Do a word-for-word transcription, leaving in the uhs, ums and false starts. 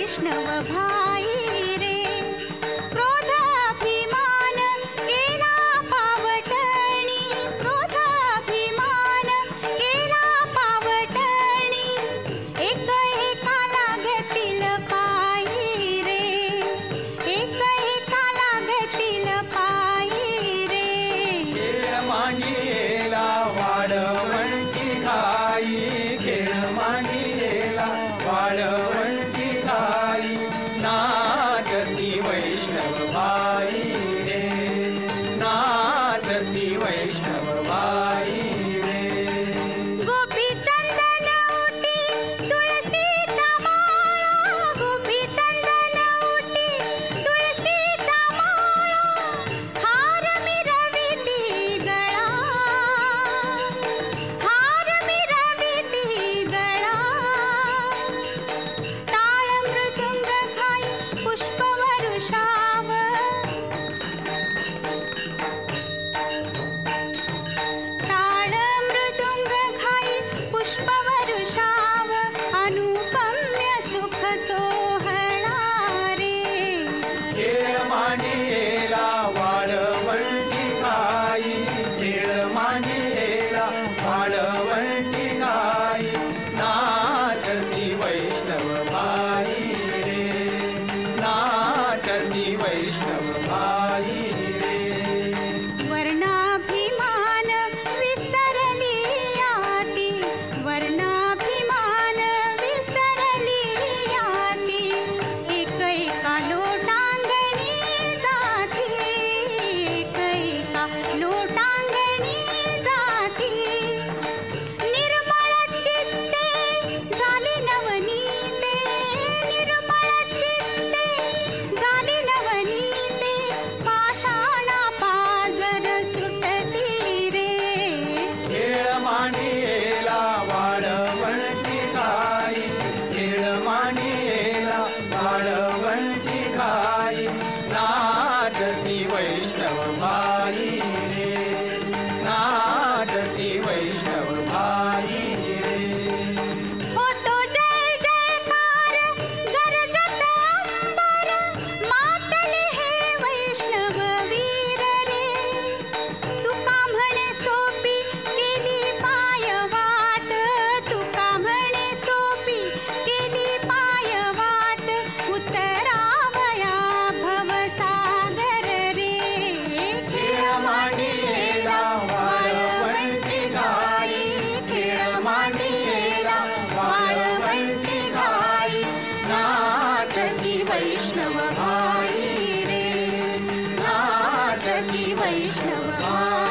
वैष्णव भाई रे. क्रोध अभिमान केला पावटणी, क्रोध अभिमान केला पावटणी, एक एका लागतील पायी रे, एक एका लागतील पायी रे. खेळ मांडीला वाळवंटी घाई, खेळ मांडीला वाळवंटी घाई, नाचती वैष्णव भाई रे, नाचती वैष्णव भाई रे. गोपी चंदन उटी तुळशीच्या माळा, गोपी चंदन उटी तुळशीच्या माळा, हार मिरविती गळा, हार मिरविती गळा. टाळ मृदुंग घाई पुष्पवरुषाव, टाळ मृदुंग घाई पुष्पवरुषाव, अनुपम्य सुख सोहळा रे. खेळ मांडीला वाळवंटी घाई, खेळ मांडीला वाळवंटी घाई, नाचती वैष्णव भाई रे, नाचती वैष्णव भाई रे. वर्णाभिमान विसरली याती, वर्णाभिमान विसरली याती, एक एका लोटांगणी जाती, एक एका लोटांगणी जाती. निर्मळ चित्ते झाली नवनीते, निर्मळ चित्ते झाली नवनीते, पाषाणा पाजर सुटती रे. खेळ मांडीला वाळवंटी घाई, खेळ मांडीला वाळवंटी घाई, नाचती वैष्णव भाई रे, नाचती वैष्णव भाई रे. होतो जय जयकार गरजत अंबर, मातले हे वैष्णव वीर रे. तुका म्हणे सोपी केली पाय वाट, तुका म्हणे सोपी केली पाय वाट, उतरावया भवसागर रे. खेळ मांडीला वाळवंटी घाई, खेळ मांडीला वाळवंटी घाई, नाचती वैष्णव भाई रे, नाचती वैष्णव भाई.